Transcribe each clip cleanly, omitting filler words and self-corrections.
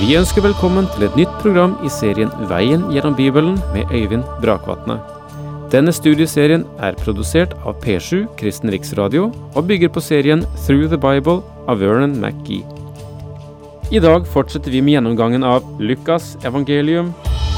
Vi ønsker velkommen til et nytt program i serien Veien gjennom Bibelen med Øyvind Brakvatne. Denne studieserien produsert av P7 Kristen Riksradio og bygger på serien Through the Bible av Vernon McGee. I dag fortsetter vi med gjennomgangen av Lukas evangelium.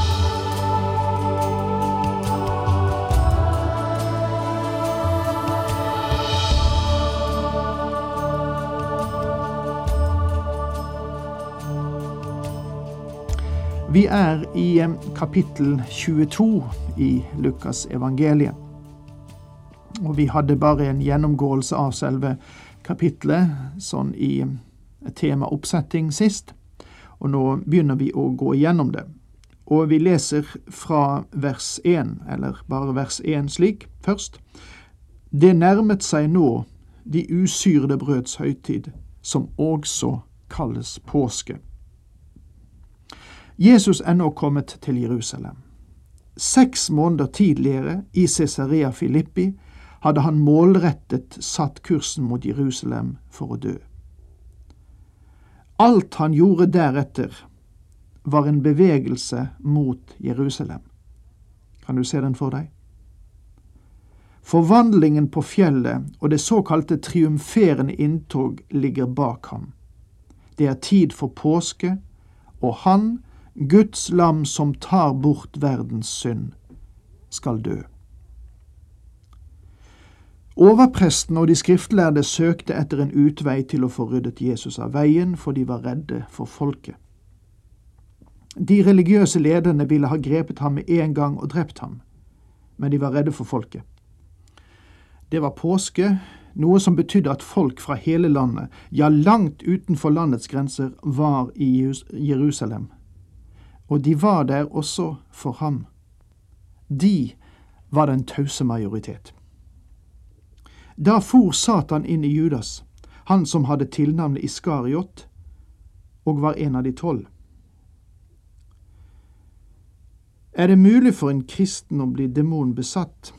Vi i kapittel 22 i Lukas evangeliet. Og vi hadde bare en gjennomgåelse av selve kapitlet, sånn i temaoppsetting sist. Og nå begynner vi å gå igjennom det. Og vi leser fra vers 1, eller bare vers 1 slik, først. Det nærmet seg nå de usyrede brøds høytid, som også kalles påske. Jesus nå kommet til Jerusalem. 6 måneder tidligere i Caesarea Philippi hadde han målrettet satt kursen mot Jerusalem for å dø. Alt han gjorde deretter var en bevegelse mot Jerusalem. Kan du se den for deg? Forvandlingen på fjellet og det såkalte triumferende inntog ligger bak ham. Det tid for påske, og han, Guds lam som tar bort verdens synd, skal dø. Overpresten og de skriftlærde søkte etter en utvei til å få ryddet Jesus av veien, for de var redde for folket. De religiøse lederne ville ha grepet ham med en gang og drept ham, men de var redde for folket. Det var påske, noe som betydde at folk fra hele landet, ja langt utenfor landets grenser, var i Jerusalem. Og de var der også for ham. De var den tause majoritet. Da for Satan inn i Judas, han som hadde tilnavnet Iskariot, og var en av de 12. Det mulig for en kristen å bli demonbesatt?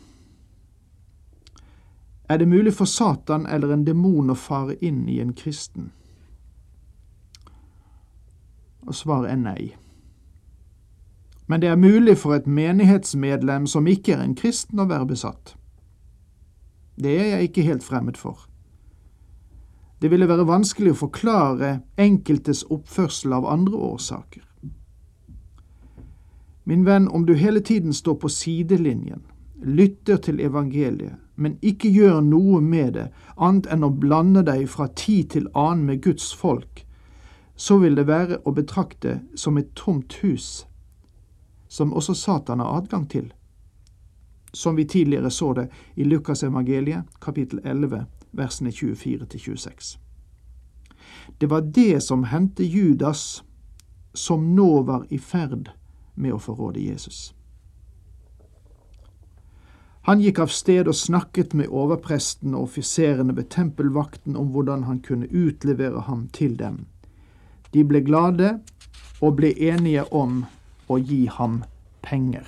Det mulig for Satan eller en demon å fare inn i en kristen? Og svaret nei. Men det mulig for et menighetsmedlem som ikke en kristen å være besatt. Det jeg ikke helt fremmed for. Det ville være vanskelig å forklare enkeltes oppførsel av andre årsaker. Min venn, om du hele tiden står på sidelinjen, lytter til evangeliet, men ikke gjør noe med det, annet enn å blande deg fra tid til annen med Guds folk, så vil det være å betrakte som et tomt hus, som også Satan har adgang til, som vi tidligere så det i Lukas evangeliet, kapittel 11, versene 24-26. Det var det som hendte Judas, som nå var i ferd med å forråde Jesus. Han gikk av sted og snakket med overpresten og offiserene ved tempelvakten om hvordan han kunne utlevere ham til dem. De ble glade og ble enige om å gi ham penger.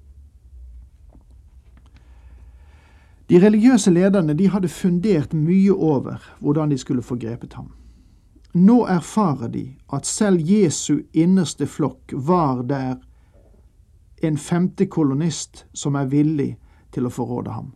De religiøse lederne de hadde fundert mye over hvordan de skulle få grepet ham. Nå erfarer de at selv Jesu innerste flokk var der en 5. kolonist som villig til å forråde ham.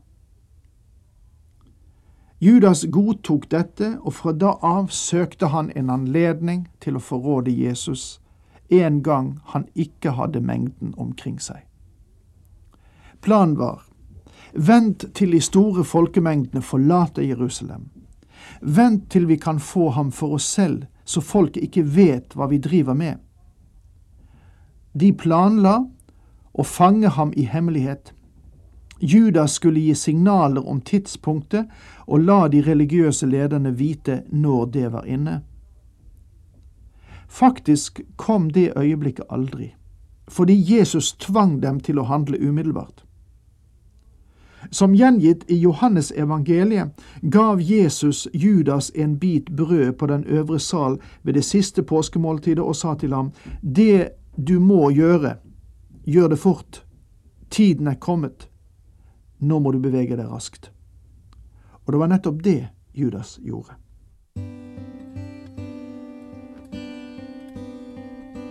Judas godtok dette, og fra da av søkte han en anledning til å forråde Jesus, en gang han ikke hadde mengden omkring seg. Planen var: vent til de store folkemengdene forlater Jerusalem. Vent til vi kan få ham for oss selv, så folk ikke vet hva vi driver med. De planla å fange ham i hemmelighet. Judas skulle gi signaler om tidspunktet og la de religiøse lederne vite når det var inne. Faktisk kom det øyeblikket aldri, fordi Jesus tvang dem til å handle umiddelbart. Som gjengitt i Johannes evangeliet gav Jesus Judas en bit brød på den øvre sal ved det siste påskemåltidet og sa til ham: det du må gjøre, gjør det fort. Tiden kommet. Nå må du bevege deg raskt. Og det var nettopp det Judas gjorde.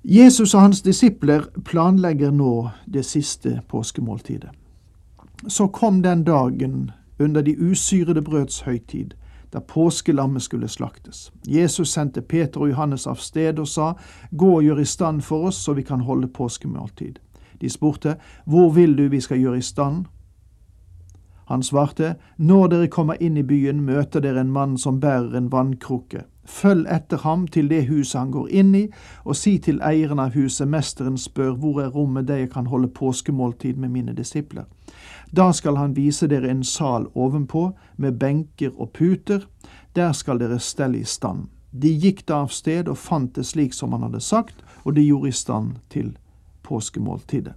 Jesus og hans disipler planlegger nå det siste påskemåltidet. Så kom den dagen under de usyrede brøds høytid, da påskelammet skulle slaktes. Jesus sendte Peter og Johannes av sted og sa, «Gå og gjør i stand for oss, så vi kan holde påskemåltid.» De spurte, «Hvor vil du vi skal gjøre i stand?» Han svarte, «Når dere kommer inn i byen, møter dere en mann som bærer en vannkrukke. Følg etter ham til det huset han går inn i, og si til eieren av huset, mesteren spør, hvor er rommet der jeg kan holde påskemåltid med mine disipler? Da skal han vise dere en sal ovenpå, med benker og puter. Der skal dere stelle i stand. De gikk da av sted og fant det slik som han hadde sagt, og de gjorde i stand til påskemåltidet.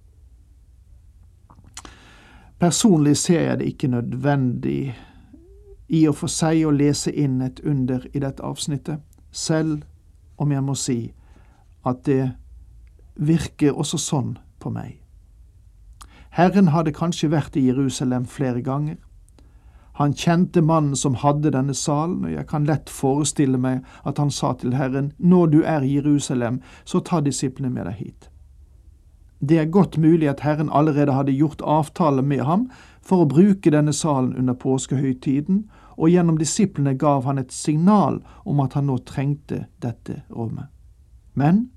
Personlig ser jeg det ikke nødvendig i å få si og lese inn et under i dette avsnittet, selv om jeg må si at det virker også sånn på meg. Herren hadde kanskje vært i Jerusalem flere ganger. Han kjente mannen som hadde denne salen, og jeg kan lett forestille meg at han sa til Herren, «Når du er i Jerusalem, så ta disiplene med deg hit.» Det er godt mulig at Herren allerede hadde gjort avtale med ham for å bruke denne salen under påskehøytiden, og gjennom disiplene gav han et signal om at han nå trengte dette rommet. Men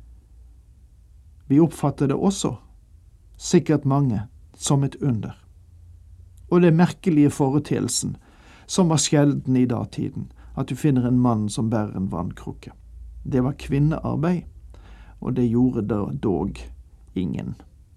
vi oppfatter det også, sikkert mange, som et under. Og det merkelige foreteelsen, som var sjelden i datiden, at du finner en mann som bærer en vannkrukke. Det var kvinnearbeid, og det gjorde dog ingen.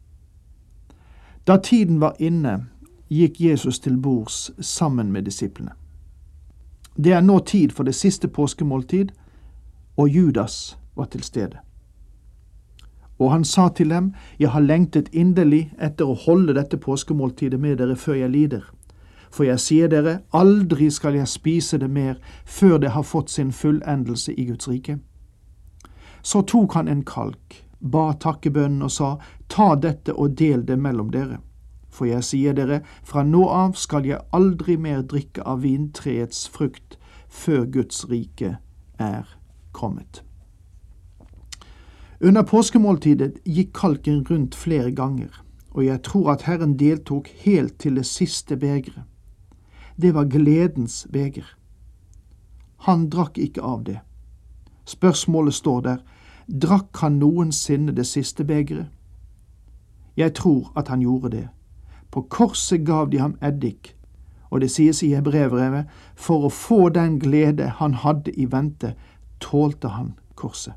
Da tiden var inne, gikk Jesus til bords sammen med disiplene. Det er nå tid for det siste påskemåltid, og Judas var til stede. Og han sa til dem, «Jeg har lengtet inderlig etter å holde dette påskemåltidet med dere før jeg lider. For jeg sier dere, aldri skal jeg spise det mer før det har fått sin fullendelse i Guds rike.» Så tok han en kalk, ba takkebønnen og sa, «Ta dette og del det mellom dere. For jeg sier dere, fra nå av skal jeg aldri mer drikke av vintreets frukt før Guds rike er kommet.» Under påskemåltidet gikk kalken rundt flere ganger, og jeg tror at Herren deltok helt til det siste begeret. Det var gledens beger. Han drakk ikke av det. Spørsmålet står der, drakk han noensinne det siste begeret? Jeg tror at han gjorde det. På korset gav de ham eddik, og det sies i Hebreerbrevet, for å få den glede han hadde i vente, tålte han korset.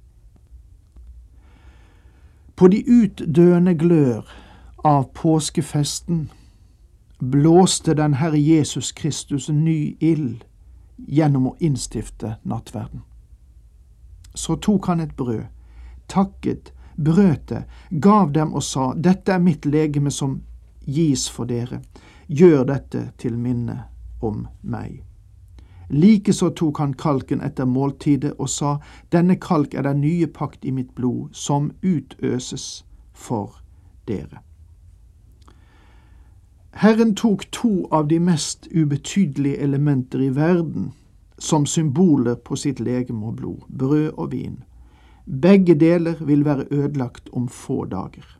På de utdøende glør av påskefesten blåste den Herre Jesus Kristus ny ild gjennom å innstifte nattverden. Så tok han et brød, takket, brøt det, gav dem og sa, «Dette er mitt legeme som gis for dere. Gjør dette til minne om meg.» Likeså tok han kalken etter måltidet og sa, «Denne kalk er den nye pakt i mitt blod, som utøses for dere.» Herren tok to av de mest ubetydelige elementer i verden som symboler på sitt legeme og blod, brød og vin. Begge deler vil være ødelagt om få dager.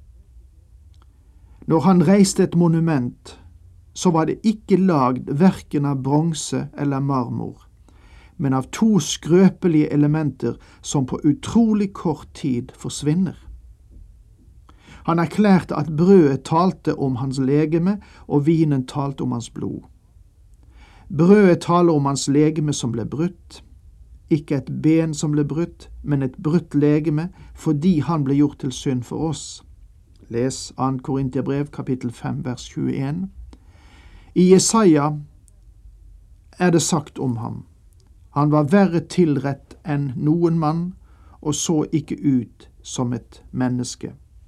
Når han reiste et monument, så var det ikke lagd verken av bronse eller marmor, men av to skrøpelige elementer som på utrolig kort tid forsvinner. Han erklærte at brødet talte om hans legeme, og vinen talte om hans blod. Brødet taler om hans legeme som ble brutt, ikke et ben som ble brutt, men et brutt legeme, fordi han ble gjort til synd for oss. Les 2. Korinterbrev, kapittel 5, vers 21. I Jesaja er det sagt om ham, han var verre tilrett enn noen mann, og så ikke ut som et menneske.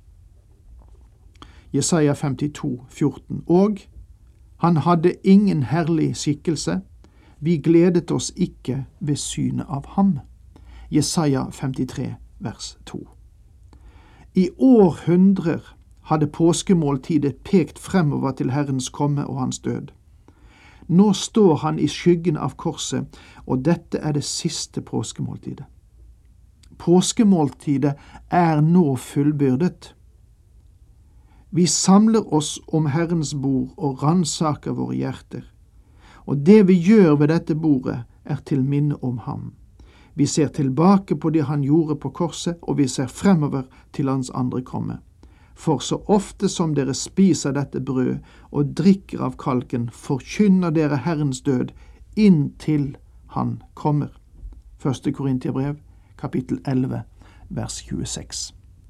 Jesaja 52, 14. Og han hadde ingen herlig skikkelse, vi gledet oss ikke ved synet av ham. Jesaja 53, vers 2. I århundrer hadde påskemåltidet pekt fremover til Herrens komme og hans død. Nå står han i skyggen av korset, og dette er det siste påskemåltidet. Påskemåltidet nå fullbyrdet. Vi samler oss om Herrens bord og ransaker våre hjerter. Og det vi gjør ved dette bordet til minne om ham. Vi ser tilbake på det han gjorde på korset, og vi ser fremover til hans andre komme. For så ofte som dere spiser dette brød og drikker av kalken, forkynner dere Herrens død inntil han kommer. 1. Korintiabrev, kapittel 11, vers 26.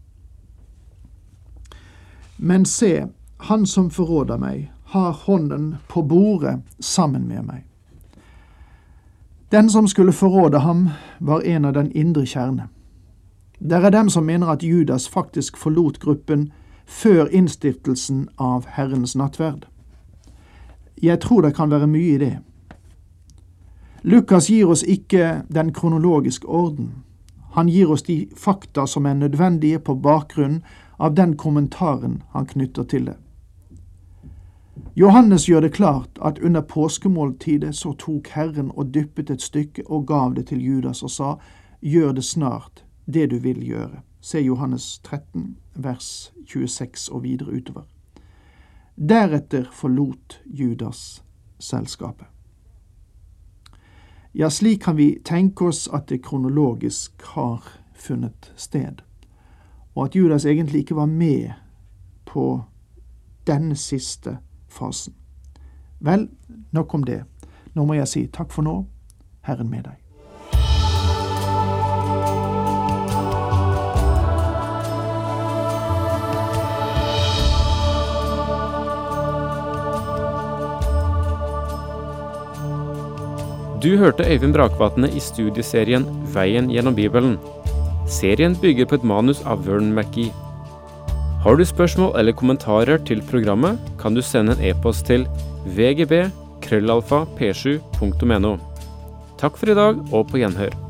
Men se, han som forråder meg, har hånden på bordet sammen med meg. Den som skulle forråde ham, var en av den indre kjerne. Der dem som mener at Judas faktisk forlot gruppen før innstiftelsen av Herrens nattverd. Jeg tror det kan være mye i det. Lukas gir oss ikke den kronologiske orden. Han gir oss de fakta som nødvendige på bakgrunn av den kommentaren han knytter til det. Johannes gjør det klart at under påskemåltidet så tok Herren og dyppet et stykke og gav det til Judas og sa, gjør det snart det du vil gjøre. Se Johannes 13, vers 26 og videre utover. Deretter forlot Judas selskapet. Ja, slik kan vi tenke oss at det kronologisk har funnet sted, og at Judas egentlig ikke var med på denne siste fasen. Vel, nok om det. Nå må jeg si takk for nå. Herren med deg. Du hørte Øyvind Brakvatne i studieserien Veien gjennom Bibelen. Serien bygger på et manus av Vern McGee. Har du spørsmål eller kommentarer til programmet, kan du sende en e-post til vgb@p7.no. Takk for i dag, og på gjenhør.